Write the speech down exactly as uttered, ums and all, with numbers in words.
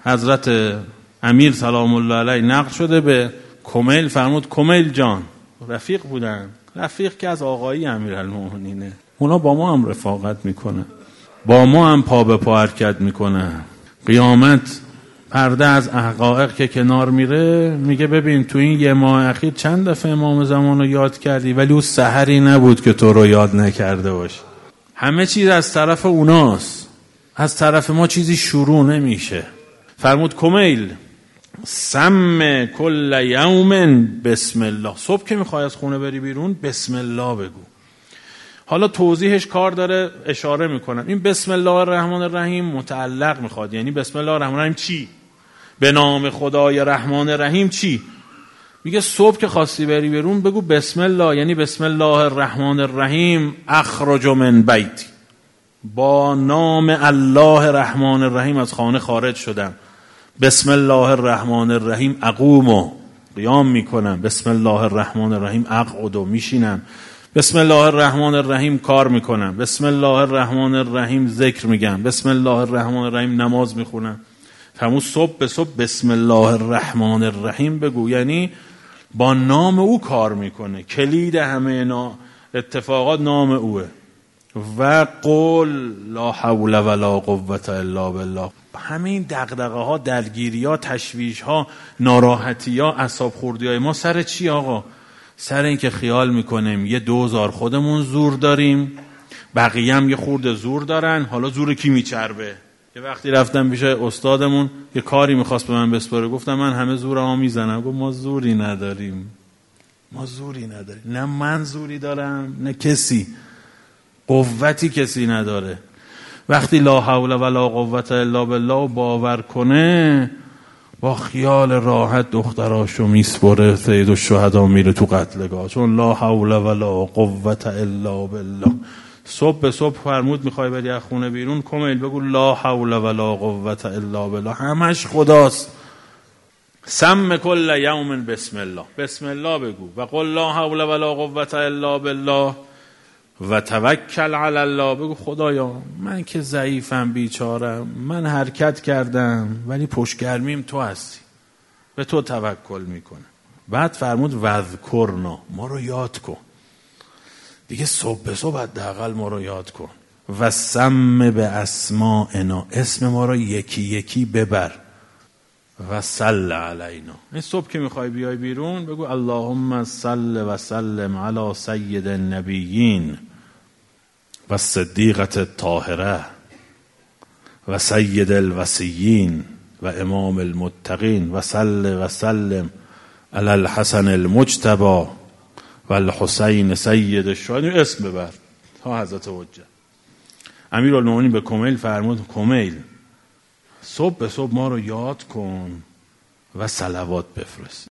حضرت امیر سلام الله علیه نقل شده به کمیل، فرمود کمیل جان، رفیق بودن، رفیق که از آقایی امیرالمومنینه، اونا با ما هم رفاقت میکنه، با ما هم پا به پا حرکت میکنه. قیامت پرده از حقایق که کنار میره، میگه ببین تو این یه ماه اخیر چند دفعه امام زمان رو یاد کردی، ولی اون سحری نبود که تو رو یاد نکرده باشه. همه چیز از طرف اوناست، از طرف ما چیزی شروع نمیشه. فرمود کمیل سم کل یوم بسم الله، صبح که میخوای از خونه بری بیرون بسم الله بگو. حالا توضیحش کار داره، اشاره میکنم. این بسم الله الرحمن الرحیم متعلق میخواد، یعنی بسم الله الرحمن الرحیم چی؟ به نام خدای رحمان الرحیم چی؟ میگه صبح که خواستی بری بیرون بگو بسم الله، یعنی بسم الله الرحمن الرحیم اخرج من بیتی، با نام الله رحمان الرحیم از خانه خارج شدم. بسم الله الرحمن الرحیم اقوم و قیام میکنم. بسم الله الرحمن الرحیم اقعد و میشینم. بسم الله الرحمن الرحیم کار میکنم. بسم الله الرحمن الرحیم ذکر میگم. بسم الله الرحمن الرحیم نماز میخونم. همون صبح به صبح بسم الله الرحمن الرحیم بگو، یعنی با نام او کار میکنه. کلید همه نا اتفاقات نام اوه. و قول لا حول ولا قوة الا بالله. همین دغدغه ها، درگیری ها، تشویش ها، ناراحتی ها، اعصاب خوردی های ما سر چی آقا؟ سر این که خیال میکنیم یه دوزار خودمون زور داریم، بقیه هم یه خورده زور دارن. حالا زور کی میچربه؟ یه وقتی رفتم پیش استادمون، یه کاری میخواست به من بسپاره، گفتم من همه زورمو میزنم. گفت ما زوری نداریم، ما زوری نداریم، نه من زوری دارم نه کسی، قوتی کسی نداره. وقتی لا حول ولا قوة الا بالله باور کنه، با خیال راحت دختراشو میسپره سید الشهدا میره تو قتلگاه، چون لا حول ولا قوة الا بالله. صبح به صبح فرمود میخوای بری از خونه بیرون، کمیل بگو لا حول ولا قوة الا بالله، همش خداست. سم کل یوم بسم الله، بسم الله بگو. و قل لا حول ولا قوة الا بالله و توکل علی الله، بگو خدایا من که ضعیفم، بیچارم، من حرکت کردم ولی پشتگرمیم تو هستی، به تو توکل میکنم. بعد فرمود وذکرنا، ما رو یاد کن دیگه، صبح به صبح حداقل ما رو یاد کن. و سم به اسمائنا، اسم ما رو یکی یکی ببر. و صل علینا، این صبح که میخوای بیای بیرون بگو اللهم صل و سلم علی سید النبیین و صدیقة الطاهره و سید الوصیین و امام المتقین و صل و سلم علی الحسن المجتبی و الحسین سید الشهداء. اسم ببر تا حضرت حجت. امیرالمومنین به کمیل فرمود کمیل صبح به صبح ما رو یاد کن و صلوات بفرست.